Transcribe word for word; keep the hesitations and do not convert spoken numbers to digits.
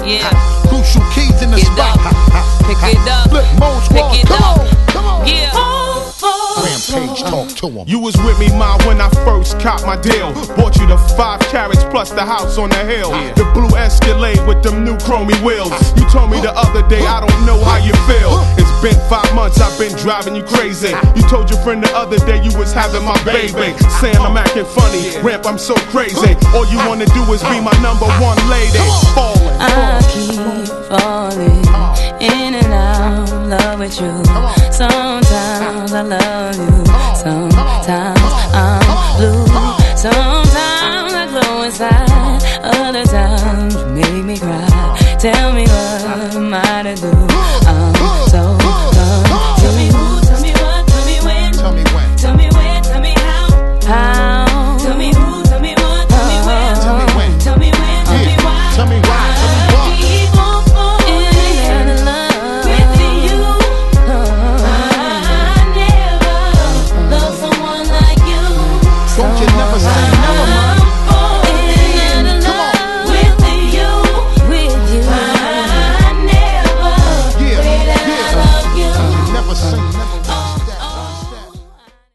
Yeah. Crucial keys in the Pick it spot. up. Pick it up. Flip mode squad. Pick it Come up. on. Come on. Yeah. Rampage, talk to him. You was with me, ma, when I first copped my deal. Bought you the five carats plus the house on the hill. The blue Escalade with them new chromey wheels. You told me the other day, I don't know how you feel. It's been five months, I've been driving you crazy. You told your friend the other day you was having my baby. Saying I'm acting funny, Ramp, I'm so crazy. All you wanna do is be my number one lady. Falling. I keep falling in and out of love with you. Sometimes I love you, sometimes I'm blue. Sometimes I glow inside, other times you make me cry. Tell me what am I to do?